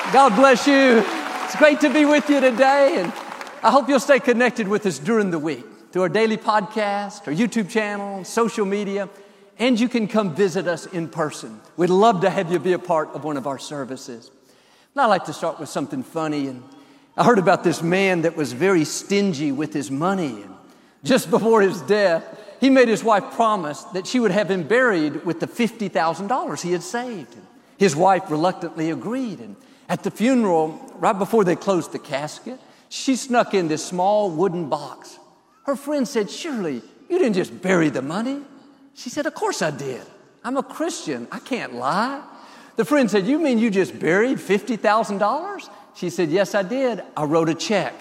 God bless you. It's great to be with you today, and I hope you'll stay connected with us during the week through our daily podcast, our YouTube channel, social media, and you can come visit us in person. We'd love to have you be a part of one of our services. And I'd like to start with something funny. And I heard about this man that was very stingy with his money. And just before his death, he made his wife promise that she would have him buried with the $50,000 he had saved. And his wife reluctantly agreed. And at the funeral, right before they closed the casket, she snuck in this small wooden box. Her friend said, "Surely you didn't just bury the money?" She said, "Of course I did. I'm a Christian. I can't lie." The friend said, "You mean you just buried $50,000? She said, "Yes, I did. I wrote a check."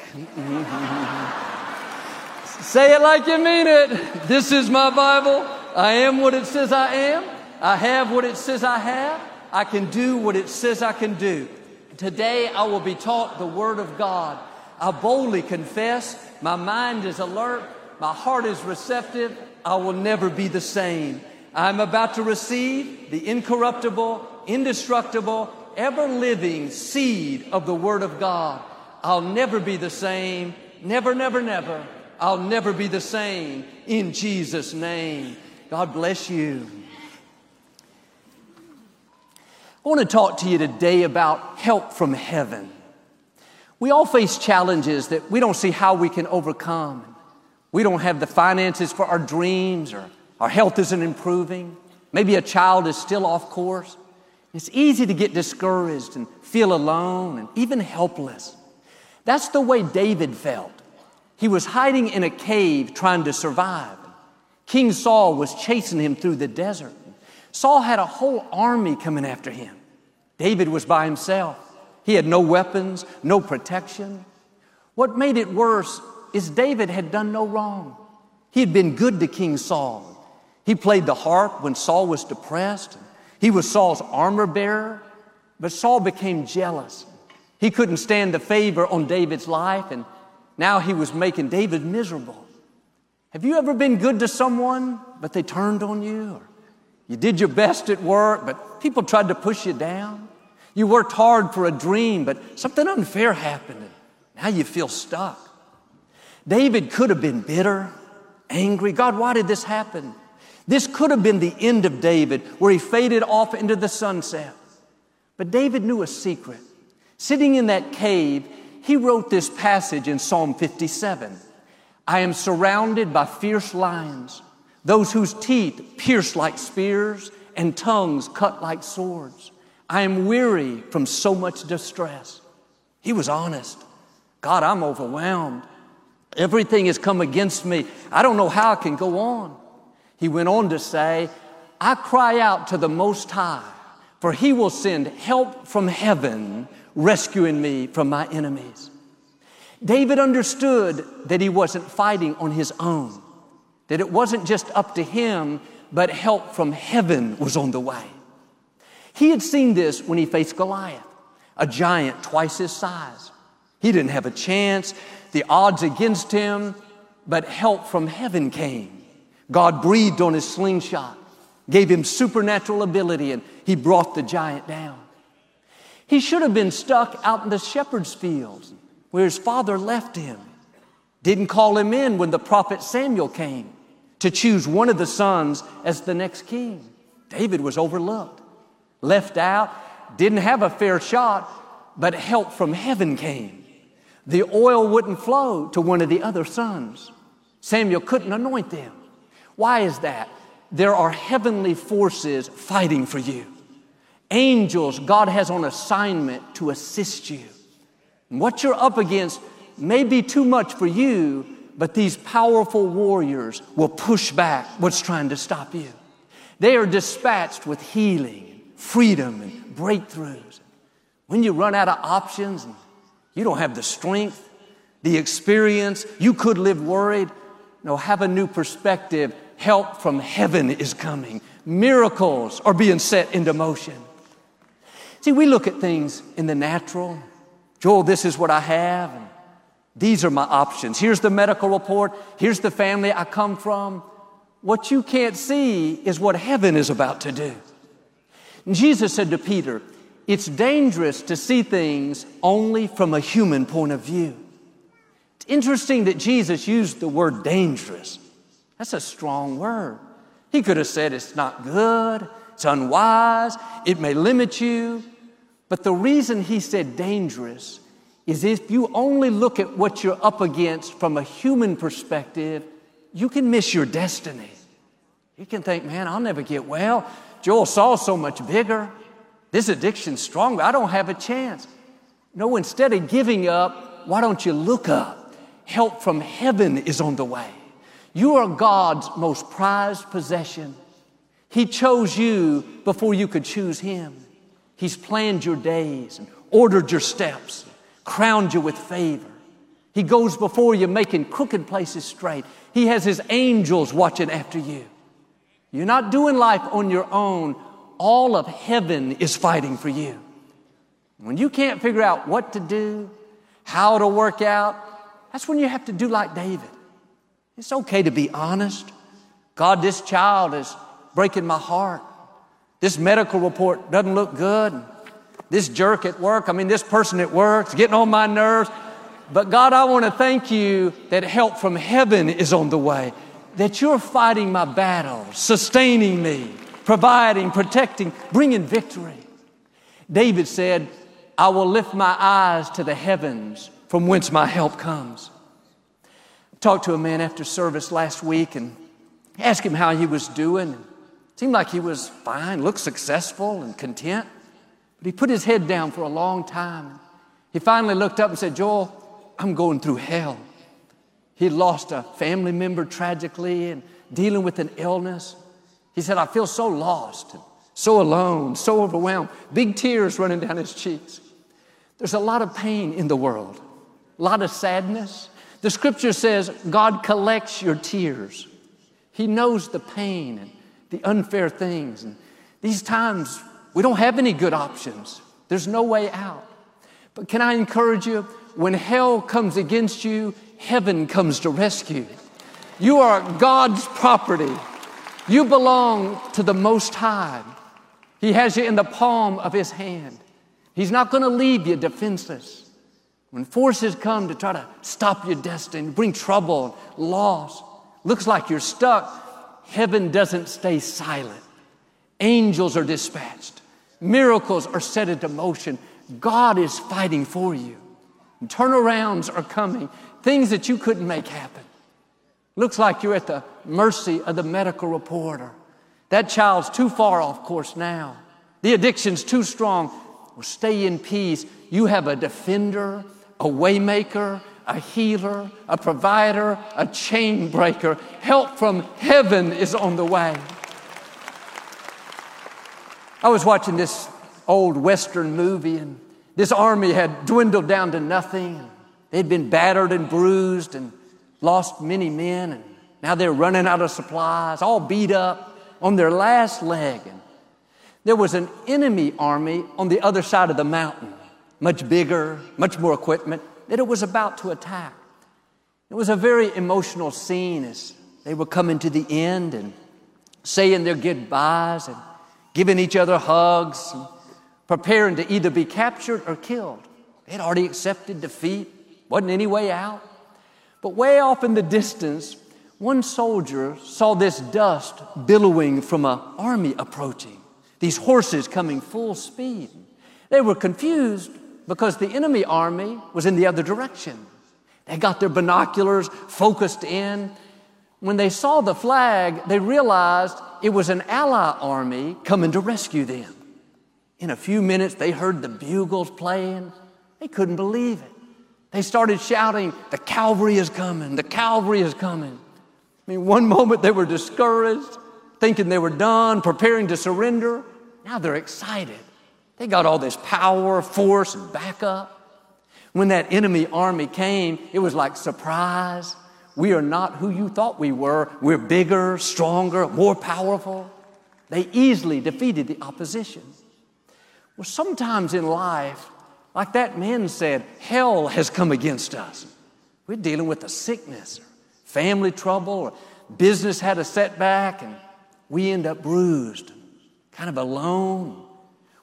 Say it like you mean it. This is my Bible. I am what it says I am. I have what it says I have. I can do what it says I can do. Today I will be taught the Word of God. I boldly confess. My mind is alert. My heart is receptive. I will never be the same. I'm about to receive the incorruptible, indestructible, ever-living seed of the Word of God. I'll never be the same. Never, never, never. I'll never be the same. In Jesus' name. God bless you. I want to talk to you today about help from heaven. We all face challenges that we don't see how we can overcome. We don't have the finances for our dreams, or our health isn't improving. Maybe a child is still off course. It's easy to get discouraged and feel alone and even helpless. That's the way David felt. He was hiding in a cave trying to survive. King Saul was chasing him through the desert. Saul had a whole army coming after him. David was by himself. He had no weapons, no protection. What made it worse is David had done no wrong. He had been good to King Saul. He played the harp when Saul was depressed. He was Saul's armor bearer. But Saul became jealous. He couldn't stand the favor on David's life, and now he was making David miserable. Have you ever been good to someone, but they turned on you? Or you did your best at work, but people tried to push you down? You worked hard for a dream, but something unfair happened, and now you feel stuck. David could have been bitter, angry. God, why did this happen? This could have been the end of David, where he faded off into the sunset. But David knew a secret. Sitting in that cave, he wrote this passage in Psalm 57. I am surrounded by fierce lions, those whose teeth pierce like spears and tongues cut like swords. I am weary from so much distress. He was honest. God, I'm overwhelmed. Everything has come against me. I don't know how I can go on. He went on to say, I cry out to the Most High, for He will send help from heaven, rescuing me from my enemies. David understood that he wasn't fighting on his own, that it wasn't just up to him, but help from heaven was on the way. He had seen this when he faced Goliath, a giant twice his size. He didn't have a chance, the odds against him, but help from heaven came. God breathed on his slingshot, gave him supernatural ability, and he brought the giant down. He should have been stuck out in the shepherd's fields where his father left him. Didn't call him in when the prophet Samuel came to choose one of the sons as the next king. David was overlooked, left out, didn't have a fair shot, but help from heaven came. The oil wouldn't flow to one of the other sons. Samuel couldn't anoint them. Why is that? There are heavenly forces fighting for you. Angels God has on assignment to assist you. And what you're up against may be too much for you, but these powerful warriors will push back what's trying to stop you. They are dispatched with healing, freedom, and breakthroughs. When you run out of options and you don't have the strength, the experience, you could live worried. No, have a new perspective. Help from heaven is coming. Miracles are being set into motion. See, we look at things in the natural. Joel, this is what I have, and these are my options. Here's the medical report. Here's the family I come from. What you can't see is what heaven is about to do. And Jesus said to Peter, It's dangerous to see things only from a human point of view. It's interesting that Jesus used the word dangerous. That's a strong word. He could have said it's not good, it's unwise, it may limit you. But the reason he said dangerous is if you only look at what you're up against from a human perspective, you can miss your destiny. You can think, man, I'll never get well. Joel Saul's so much bigger. This addiction's stronger. I don't have a chance. No, instead of giving up, why don't you look up? Help from heaven is on the way. You are God's most prized possession. He chose you before you could choose Him. He's planned your days and ordered your steps, crowned you with favor. He goes before you making crooked places straight. He has His angels watching after you. You're not doing life on your own. All of heaven is fighting for you. When you can't figure out what to do, how to work out, that's when you have to do like David. It's okay to be honest. God, this child is breaking my heart. This medical report doesn't look good. This jerk at work, this person at work is getting on my nerves. But God, I want to thank you that help from heaven is on the way, that you're fighting my battles, sustaining me, providing, protecting, bringing victory. David said, I will lift my eyes to the heavens from whence my help comes. I talked to a man after service last week and asked him how he was doing. It seemed like he was fine, looked successful and content. But he put his head down for a long time. He finally looked up and said, Joel, I'm going through hell. He lost a family member tragically and dealing with an illness. He said, I feel so lost, and so alone, so overwhelmed. Big tears running down his cheeks. There's a lot of pain in the world, a lot of sadness. The scripture says God collects your tears. He knows the pain and the unfair things. And these times, we don't have any good options. There's no way out. But can I encourage you, when hell comes against you, heaven comes to rescue. You are God's property. You belong to the Most High. He has you in the palm of His hand. He's not going to leave you defenseless. When forces come to try to stop your destiny, bring trouble, loss, looks like you're stuck, heaven doesn't stay silent. Angels are dispatched. Miracles are set into motion. God is fighting for you. And turnarounds are coming. Things that you couldn't make happen. Looks like you're at the mercy of the medical reporter. That child's too far off course now. The addiction's too strong. Well, stay in peace. You have a defender, a waymaker, a healer, a provider, a chain breaker. Help from heaven is on the way. I was watching this old Western movie, and this army had dwindled down to nothing. They'd been battered and bruised and lost many men, and now they're running out of supplies, all beat up on their last leg. And there was an enemy army on the other side of the mountain, much bigger, much more equipment, that it was about to attack. It was a very emotional scene as they were coming to the end and saying their goodbyes and giving each other hugs and preparing to either be captured or killed. They had already accepted defeat. Wasn't any way out. But way off in the distance, one soldier saw this dust billowing from an army approaching. These horses coming full speed. They were confused because the enemy army was in the other direction. They got their binoculars focused in. When they saw the flag, they realized it was an ally army coming to rescue them. In a few minutes, they heard the bugles playing. They couldn't believe it. They started shouting, the cavalry is coming, the cavalry is coming. One moment they were discouraged, thinking they were done, preparing to surrender. Now they're excited. They got all this power, force, and backup. When that enemy army came, it was like surprise. We are not who you thought we were. We're bigger, stronger, more powerful. They easily defeated the opposition. Well, sometimes in life, like that man said, hell has come against us. We're dealing with a sickness, or family trouble, or business had a setback, and we end up bruised, kind of alone.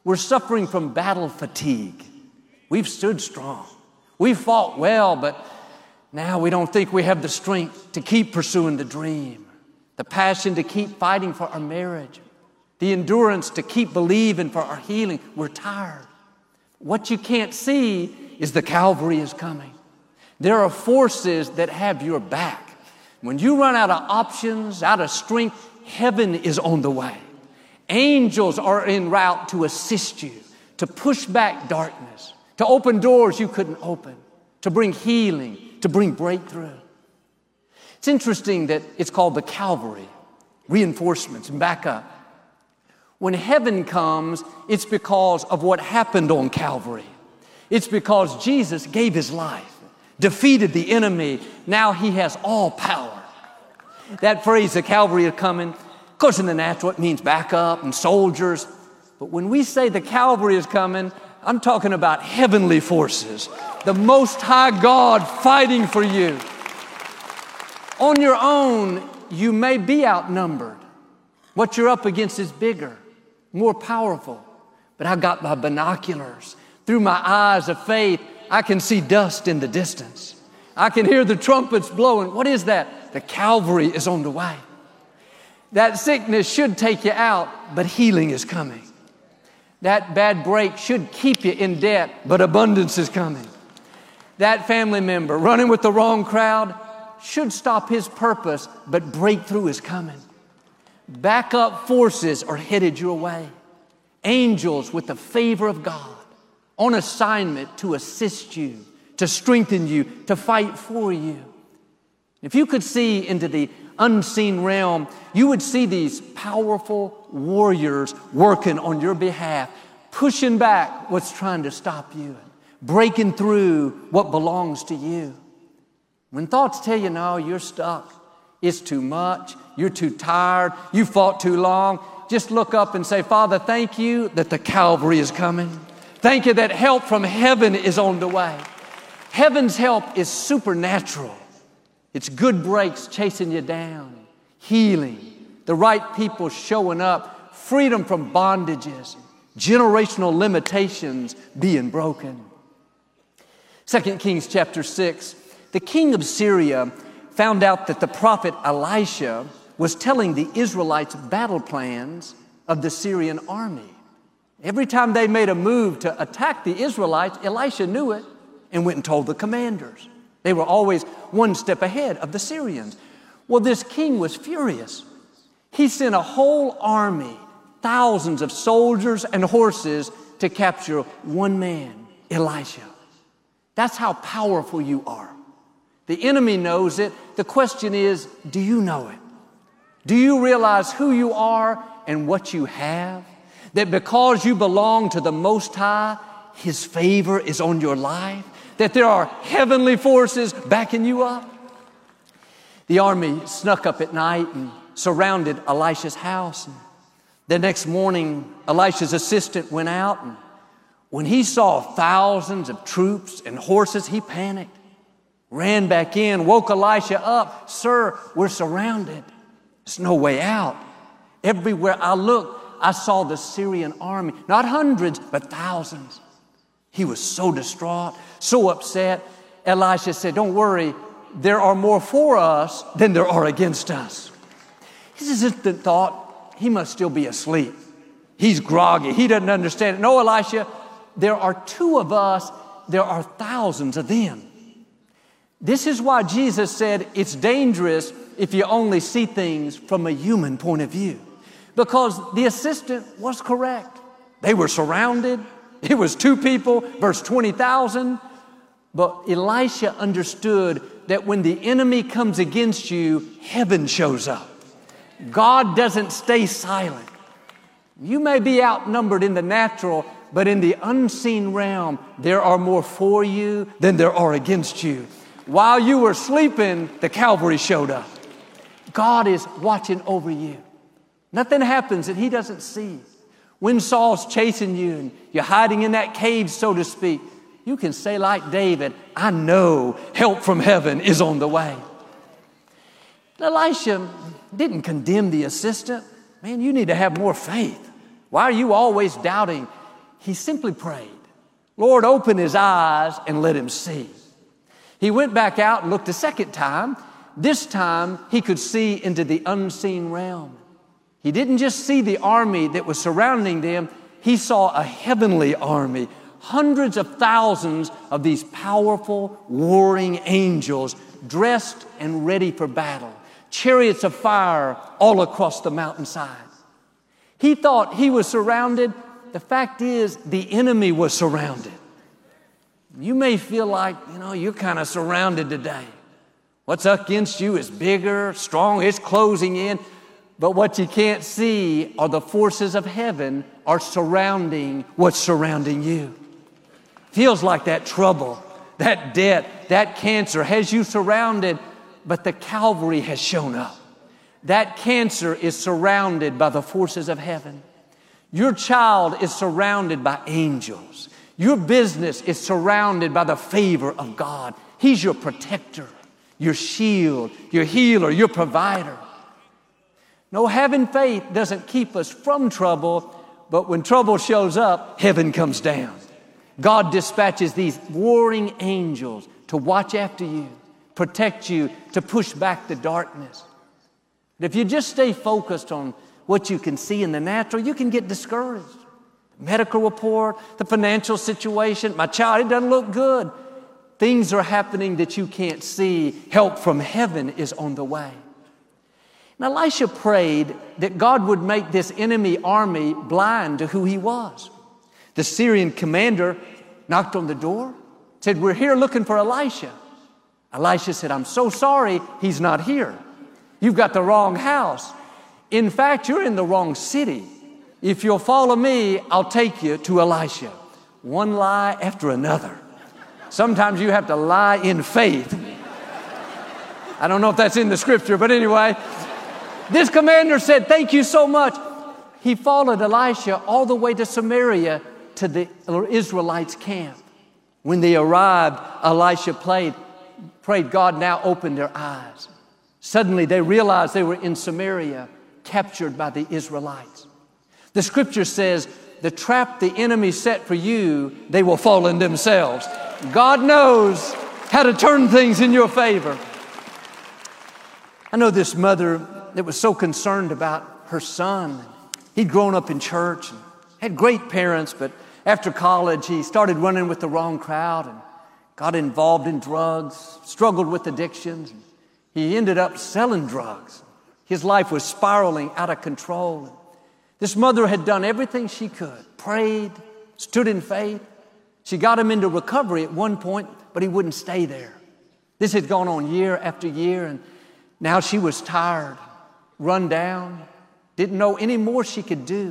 We're suffering from battle fatigue. We've stood strong. We've fought well, but now we don't think we have the strength to keep pursuing the dream, the passion to keep fighting for our marriage, the endurance to keep believing for our healing. We're tired. What you can't see is the Calvary is coming. There are forces that have your back. When you run out of options, out of strength, heaven is on the way. Angels are en route to assist you, to push back darkness, to open doors you couldn't open, to bring healing, to bring breakthrough. It's interesting that it's called the Calvary, reinforcements and backup. When heaven comes, it's because of what happened on Calvary. It's because Jesus gave his life, defeated the enemy. Now he has all power. That phrase, the Calvary is coming, of course in the natural it means backup and soldiers. But when we say the Calvary is coming, I'm talking about heavenly forces, the Most High God fighting for you. On your own, you may be outnumbered. What you're up against is bigger, more powerful. But I got my binoculars. Through my eyes of faith, I can see dust in the distance. I can hear the trumpets blowing. What is that? The Calvary is on the way. That sickness should take you out, but healing is coming. That bad break should keep you in debt, but abundance is coming. That family member running with the wrong crowd should stop his purpose, but breakthrough is coming. Backup forces are headed your way. Angels with the favor of God on assignment to assist you, to strengthen you, to fight for you. If you could see into the unseen realm, you would see these powerful warriors working on your behalf, pushing back what's trying to stop you, breaking through what belongs to you. When thoughts tell you, no, you're stuck, it's too much, you're too tired, you fought too long, just look up and say, Father, thank you that the Calvary is coming. Thank you that help from heaven is on the way. Heaven's help is supernatural. It's good breaks chasing you down, healing, the right people showing up, freedom from bondages, generational limitations being broken. 2 Kings chapter 6, the king of Syria found out that the prophet Elisha was telling the Israelites battle plans of the Syrian army. Every time they made a move to attack the Israelites, Elisha knew it and went and told the commanders. They were always one step ahead of the Syrians. Well, this king was furious. He sent a whole army, thousands of soldiers and horses to capture one man, Elisha. That's how powerful you are. The enemy knows it. The question is, do you know it? Do you realize who you are and what you have? That because you belong to the Most High, His favor is on your life? That there are heavenly forces backing you up? The army snuck up at night and surrounded Elisha's house. The next morning, Elisha's assistant went out, and when he saw thousands of troops and horses, he panicked, ran back in, woke Elisha up. Sir, we're surrounded. There's no way out. Everywhere I looked, I saw the Syrian army, not hundreds, but thousands. He was so distraught, so upset. Elisha said, don't worry, there are more for us than there are against us. His assistant thought, he must still be asleep. He's groggy. He doesn't understand it. No, Elisha, there are two of us. There are thousands of them. This is why Jesus said it's dangerous if you only see things from a human point of view. Because the assistant was correct. They were surrounded. It was two people versus 20,000. But Elisha understood that when the enemy comes against you, heaven shows up. God doesn't stay silent. You may be outnumbered in the natural, but in the unseen realm, there are more for you than there are against you. While you were sleeping, the Calvary showed up. God is watching over you. Nothing happens that He doesn't see. When Saul's chasing you and you're hiding in that cave, so to speak, you can say like David, I know help from heaven is on the way. Elisha didn't condemn the assistant. Man, you need to have more faith. Why are you always doubting? he simply prayed, Lord, open his eyes and let him see. He went back out and looked a second time. This time, he could see into the unseen realm. He didn't just see the army that was surrounding them. He saw a heavenly army, hundreds of thousands of these powerful, warring angels dressed and ready for battle, chariots of fire all across the mountainside. He thought he was surrounded. The fact is, the enemy was surrounded. You may feel like, you're kind of surrounded today. What's up against you is bigger, strong, it's closing in. But what you can't see are the forces of heaven are surrounding what's surrounding you. Feels like that trouble, that debt, that cancer has you surrounded, but the Calvary has shown up. That cancer is surrounded by the forces of heaven. Your child is surrounded by angels. Your business is surrounded by the favor of God. He's your protector, your shield, your healer, your provider. No, having faith doesn't keep us from trouble, but when trouble shows up, heaven comes down. God dispatches these warring angels to watch after you, protect you, to push back the darkness. But if you just stay focused on what you can see in the natural, you can get discouraged. The medical report, the financial situation, my child, it doesn't look good. Things are happening that you can't see. Help from heaven is on the way. Now, Elisha prayed that God would make this enemy army blind to who he was. The Syrian commander knocked on the door, said, we're here looking for Elisha. Elisha said, I'm so sorry, he's not here. You've got the wrong house. In fact, you're in the wrong city. If you'll follow me, I'll take you to Elisha. One lie after another. Sometimes you have to lie in faith. I don't know if that's in the scripture, but anyway, this commander said, thank you so much. He followed Elisha all the way to Samaria to the Israelites' camp. When they arrived, Elisha prayed God now open their eyes. Suddenly they realized they were in Samaria, captured by the Israelites. The scripture says, the trap the enemy set for you, they will fall in themselves. God knows how to turn things in your favor. I know this mother that was so concerned about her son. He'd grown up in church and had great parents, but after college, he started running with the wrong crowd and got involved in drugs, struggled with addictions. He ended up selling drugs. His life was spiraling out of control. This mother had done everything she could, prayed, stood in faith. She got him into recovery at one point, but he wouldn't stay there. This had gone on year after year, and now she was tired, run down, didn't know any more she could do.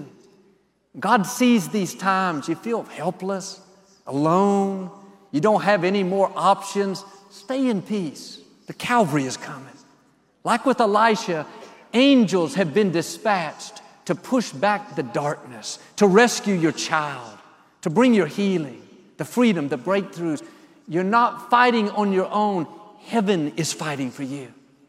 God sees these times. You feel helpless, alone. You don't have any more options. Stay in peace. The Calvary is coming. Like with Elisha, angels have been dispatched to push back the darkness, to rescue your child, to bring your healing, the freedom, the breakthroughs. You're not fighting on your own. Heaven is fighting for you.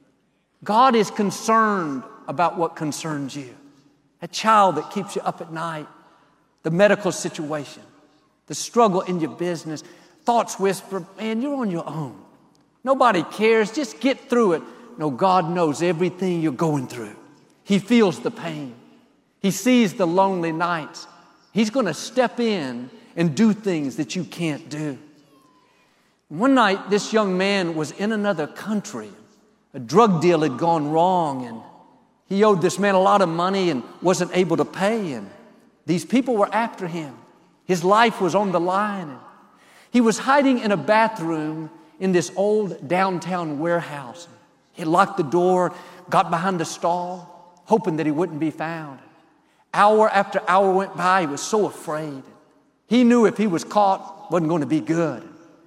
God is concerned about what concerns you. A child that keeps you up at night, the medical situation, the struggle in your business, thoughts whisper, man, you're on your own. Nobody cares. Just get through it. No, God knows everything you're going through. He feels the pain. He sees the lonely nights. He's going to step in and do things that you can't do. One night, this young man was in another country. A drug deal had gone wrong, and he owed this man a lot of money and wasn't able to pay, and these people were after him. His life was on the line. And he was hiding in a bathroom in this old downtown warehouse. He locked the door, got behind the stall, hoping that he wouldn't be found. Hour after hour went by. He was so afraid. He knew if he was caught, it wasn't going to be good.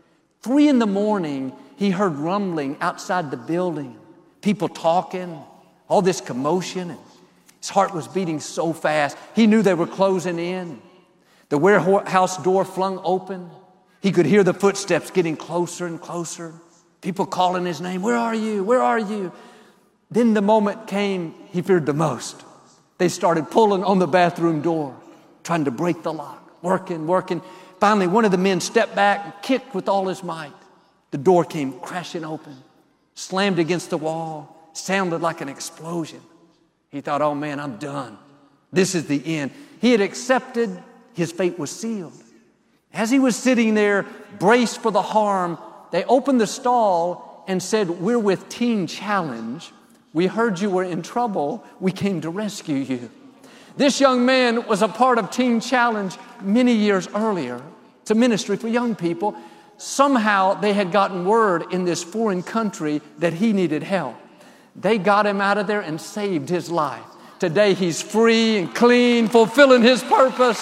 3 a.m, he heard rumbling outside the building, people talking, all this commotion, and his heart was beating so fast. He knew they were closing in. The warehouse door flung open. He could hear the footsteps getting closer and closer. People calling his name, where are you? Where are you? Then the moment came he feared the most. They started pulling on the bathroom door, trying to break the lock. working. Finally, one of the men stepped back and kicked with all his might. The door came crashing open, slammed against the wall, sounded like an explosion. He thought, oh man, I'm done. This is the end. He had accepted, his fate was sealed. As he was sitting there, braced for the harm, they opened the stall and said, we're with Teen Challenge. We heard you were in trouble. We came to rescue you. This young man was a part of Teen Challenge many years earlier. It's a ministry for young people. Somehow they had gotten word in this foreign country that he needed help. They got him out of there and saved his life. Today he's free and clean, fulfilling his purpose.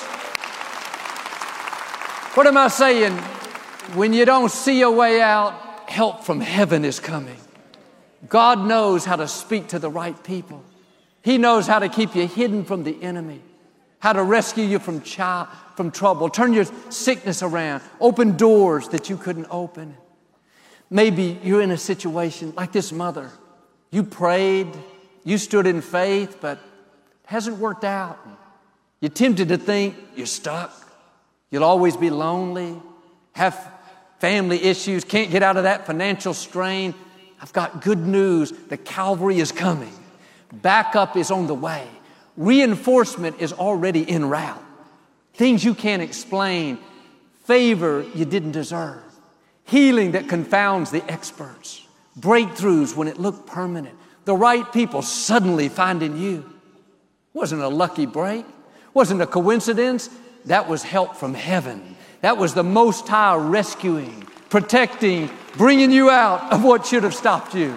What am I saying? When you don't see a way out, help from heaven is coming. God knows how to speak to the right people. He knows how to keep you hidden from the enemy, how to rescue you from trouble, turn your sickness around, open doors that you couldn't open. Maybe you're in a situation like this mother. You prayed, you stood in faith, but it hasn't worked out. You're tempted to think you're stuck. You'll always be lonely, have family issues, can't get out of that financial strain. I've got good news. The Calvary is coming. Backup is on the way. Reinforcement is already en route. Things you can't explain, favor you didn't deserve, healing that confounds the experts, breakthroughs when it looked permanent, the right people suddenly finding you. Wasn't a lucky break, wasn't a coincidence. That was help from heaven. That was the Most High rescuing, protecting, bringing you out of what should have stopped you.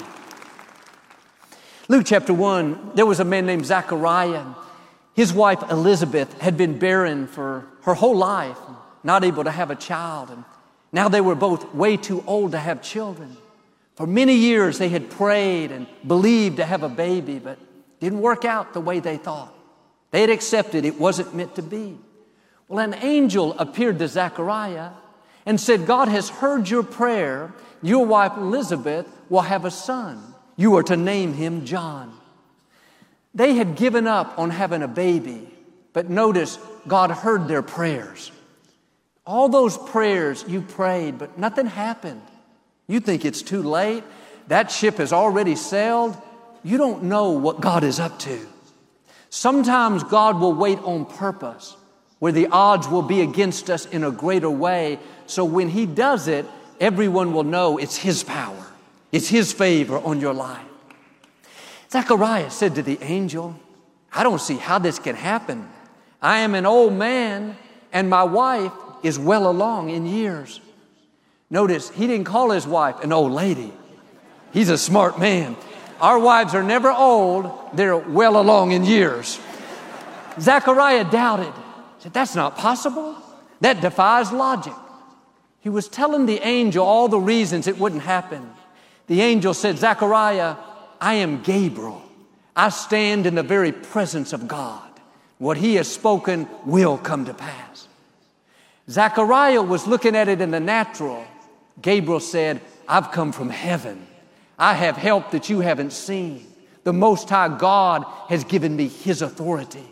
Luke chapter 1, there was a man named Zechariah. His wife Elizabeth had been barren for her whole life, not able to have a child. And now they were both way too old to have children. For many years they had prayed and believed to have a baby, but it didn't work out the way they thought. They had accepted it wasn't meant to be. Well, an angel appeared to Zechariah and said, God has heard your prayer. Your wife Elizabeth will have a son. You are to name him John. They had given up on having a baby, but notice God heard their prayers. All those prayers you prayed, but nothing happened. You think it's too late. That ship has already sailed. You don't know what God is up to. Sometimes God will wait on purpose, where the odds will be against us in a greater way. So when He does it, everyone will know it's His power. It's His favor on your life. Zechariah said to the angel, I don't see how this can happen. I am an old man and my wife is well along in years. Notice, he didn't call his wife an old lady. He's a smart man. Our wives are never old. They're well along in years. Zechariah doubted. He said, that's not possible. That defies logic. He was telling the angel all the reasons it wouldn't happen. The angel said, Zechariah, I am Gabriel. I stand in the very presence of God. What He has spoken will come to pass. Zechariah was looking at it in the natural. Gabriel said, I've come from heaven. I have help that you haven't seen. The Most High God has given me His authority.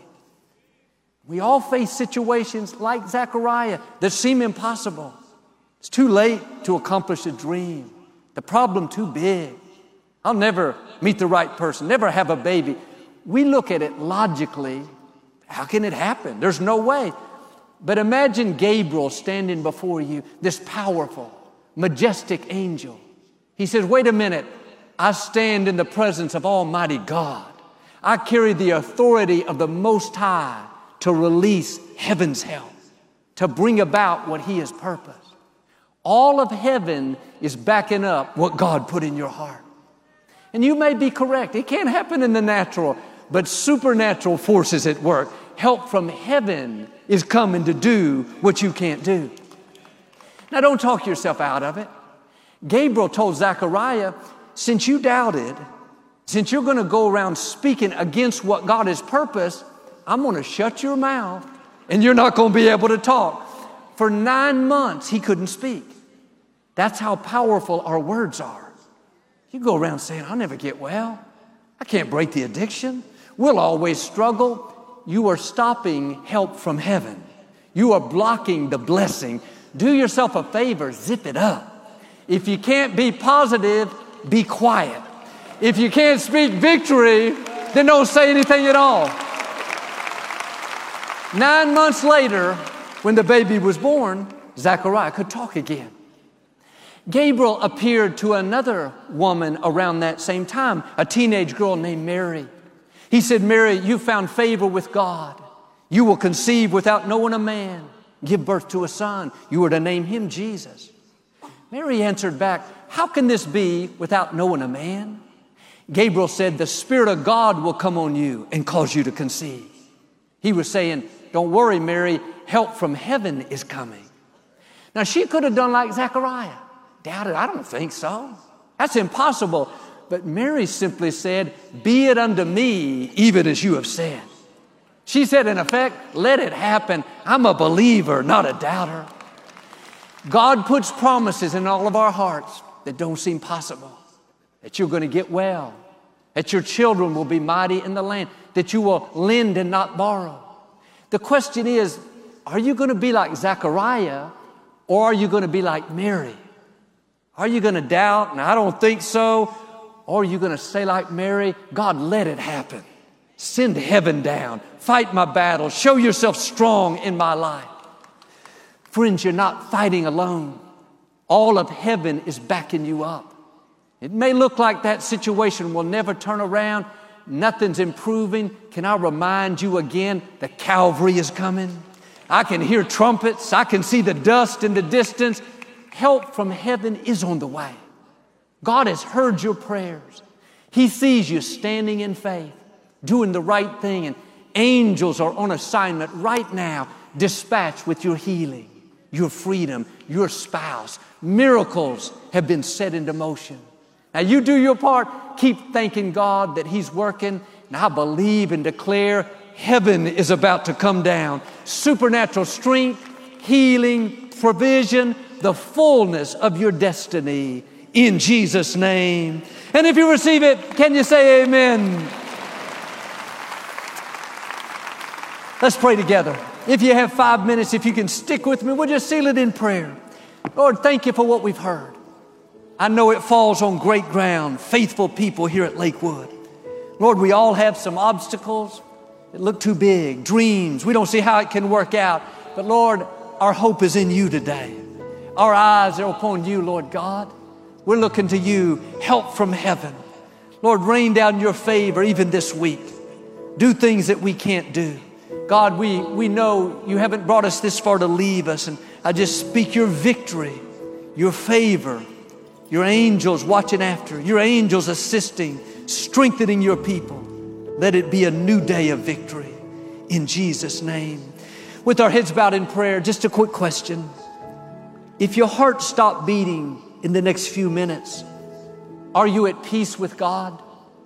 We all face situations like Zechariah that seem impossible. It's too late to accomplish a dream. The problem too big. I'll never meet the right person, never have a baby. We look at it logically. How can it happen? There's no way. But imagine Gabriel standing before you, this powerful, majestic angel. He says, wait a minute. I stand in the presence of Almighty God. I carry the authority of the Most High to release heaven's help, to bring about what He has purposed. All of heaven is backing up what God put in your heart. And you may be correct. It can't happen in the natural, but supernatural forces at work. Help from heaven is coming to do what you can't do. Now, don't talk yourself out of it. Gabriel told Zechariah, since you doubted, since you're going to go around speaking against what God has purposed, I'm going to shut your mouth and you're not going to be able to talk. For 9 months, he couldn't speak. That's how powerful our words are. You go around saying, I'll never get well. I can't break the addiction. We'll always struggle. You are stopping help from heaven. You are blocking the blessing. Do yourself a favor, zip it up. If you can't be positive, be quiet. If you can't speak victory, then don't say anything at all. 9 months later, when the baby was born, Zechariah could talk again. Gabriel appeared to another woman around that same time, a teenage girl named Mary. He said, Mary, you found favor with God. You will conceive without knowing a man, give birth to a son. You are to name him Jesus. Mary answered back, how can this be without knowing a man? Gabriel said, the Spirit of God will come on you and cause you to conceive. He was saying, don't worry, Mary, help from heaven is coming. Now, she could have done like Zechariah. Doubted, I don't think so. That's impossible. But Mary simply said, be it unto me, even as you have said. She said, in effect, let it happen. I'm a believer, not a doubter. God puts promises in all of our hearts that don't seem possible. That you're going to get well. That your children will be mighty in the land. That you will lend and not borrow. The question is, are you going to be like Zechariah, or are you going to be like Mary? Are you going to doubt, and I don't think so? Or are you going to say like Mary, God, let it happen. Send heaven down. Fight my battle. Show yourself strong in my life. Friends, you're not fighting alone. All of heaven is backing you up. It may look like that situation will never turn around. Nothing's improving. Can I remind you again that Calvary is coming? I can hear trumpets. I can see the dust in the distance. Help from heaven is on the way. God has heard your prayers. He sees you standing in faith, doing the right thing, and angels are on assignment right now, dispatched with your healing, your freedom, your spouse. Miracles have been set into motion. Now you do your part. Keep thanking God that He's working. And I believe and declare heaven is about to come down. Supernatural strength, healing, provision, the fullness of your destiny in Jesus' name. And if you receive it, can you say amen? Let's pray together. If you have 5 minutes, if you can stick with me, we'll just seal it in prayer. Lord, thank you for what we've heard. I know it falls on great ground, faithful people here at Lakewood. Lord, we all have some obstacles that look too big, dreams. We don't see how it can work out. But Lord, our hope is in you today. Our eyes are upon you, Lord God. We're looking to you, help from heaven. Lord, rain down your favor even this week. Do things that we can't do. God, we know you haven't brought us this far to leave us. And I just speak your victory, your favor, your angels watching after, your angels assisting, strengthening your people. Let it be a new day of victory in Jesus' name. With our heads bowed in prayer, just a quick question. If your heart stopped beating in the next few minutes, are you at peace with God?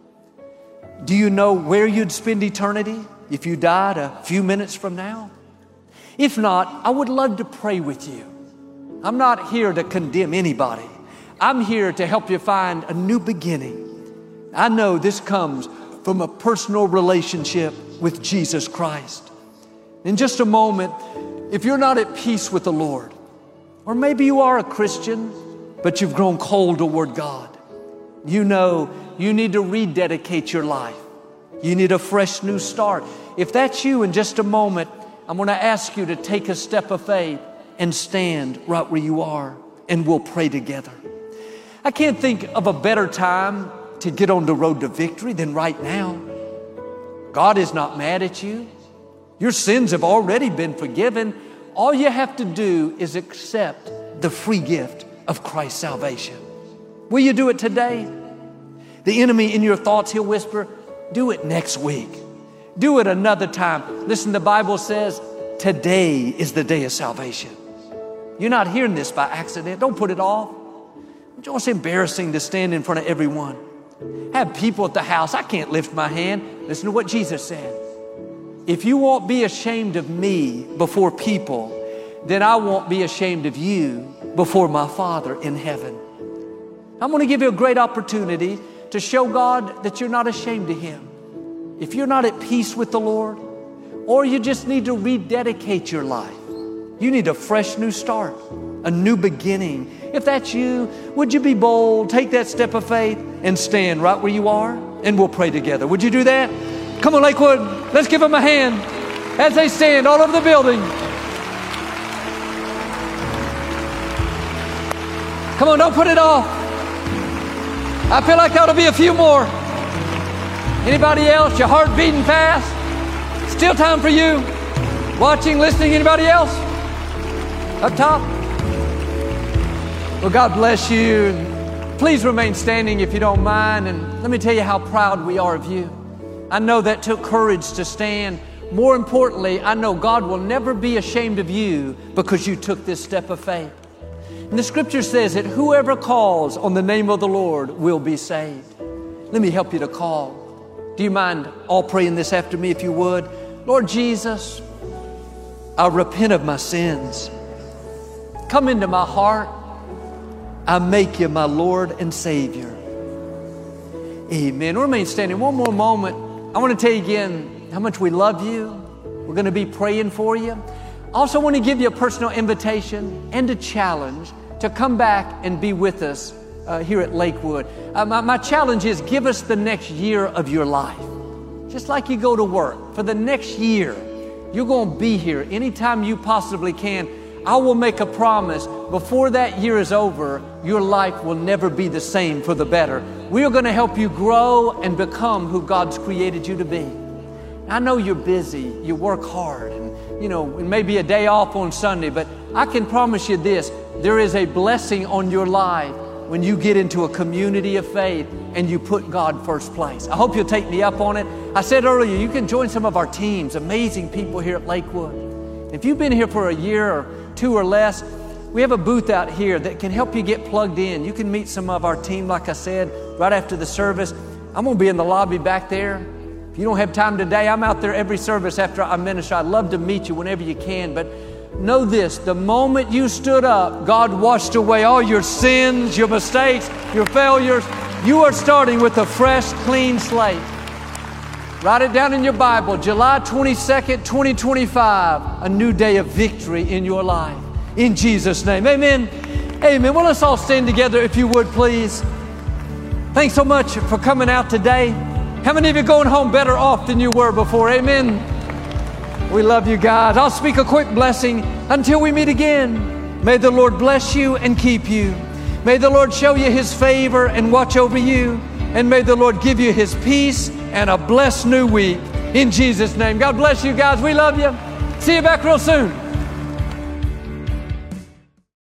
Do you know where you'd spend eternity if you died a few minutes from now? If not, I would love to pray with you. I'm not here to condemn anybody. I'm here to help you find a new beginning. I know this comes from a personal relationship with Jesus Christ. In just a moment, if you're not at peace with the Lord, or maybe you are a Christian, but you've grown cold toward God, you know you need to rededicate your life. You need a fresh new start. If that's you, in just a moment, I'm going to ask you to take a step of faith and stand right where you are, and we'll pray together. I can't think of a better time to get on the road to victory than right now. God is not mad at you. Your sins have already been forgiven. All you have to do is accept the free gift of Christ's salvation. Will you do it today? The enemy in your thoughts, he'll whisper, do it next week. Do it another time. Listen, the Bible says today is the day of salvation. You're not hearing this by accident. Don't put it off. It's embarrassing to stand in front of everyone. Have people at the house. I can't lift my hand. Listen to what Jesus said. If you won't be ashamed of me before people, then I won't be ashamed of you before my Father in heaven. I'm going to give you a great opportunity to show God that you're not ashamed of Him. If you're not at peace with the Lord, or you just need to rededicate your life, You need a fresh new start, a new beginning. If that's you, would you be bold, take that step of faith, and stand right where you are, and we'll pray together. Would you do that? Come on, Lakewood, let's give them a hand as they stand all over the building. Come on, don't put it off. I feel like there ought to be a few more. Anybody else? Your heart beating fast? Still time for you. Watching, listening, anybody else? Up top? Well, God bless you. Please remain standing if you don't mind. And let me tell you how proud we are of you. I know that took courage to stand. More importantly, I know God will never be ashamed of you because you took this step of faith. And the scripture says that whoever calls on the name of the Lord will be saved. Let me help you to call. Do you mind all praying this after me if you would? Lord Jesus, I repent of my sins. Come into my heart. I make you my Lord and Savior. Amen. Remain standing one more moment. I want to tell you again how much we love you. We're going to be praying for you. I also want to give you a personal invitation and a challenge to come back and be with us here at Lakewood. My challenge is give us the next year of your life. Just like you go to work. For the next year, you're going to be here anytime you possibly can. I will make a promise. Before that year is over, your life will never be the same for the better. We are going to help you grow and become who God's created you to be. I know you're busy. You work hard. And, it may be a day off on Sunday, but I can promise you this. There is a blessing on your life when you get into a community of faith and you put God first place. I hope you'll take me up on it. I said earlier, you can join some of our teams, amazing people here at Lakewood. If you've been here for a year or two or less, we have a booth out here that can help you get plugged in. You can meet some of our team, like I said, right after the service. I'm going to be in the lobby back there. If you don't have time today, I'm out there every service after I minister. I'd love to meet you whenever you can, but know this, the moment you stood up, God washed away all your sins, your mistakes, your failures. You are starting with a fresh, clean slate. Write it down in your Bible, July 22nd, 2025, a new day of victory in your life. In Jesus' name, amen. Amen. Well, let's all stand together if you would, please. Thanks so much for coming out today. How many of you are going home better off than you were before? Amen. We love you guys. I'll speak a quick blessing until we meet again. May the Lord bless you and keep you. May the Lord show you His favor and watch over you. And may the Lord give you His peace and a blessed new week. In Jesus' name. God bless you guys. We love you. See you back real soon.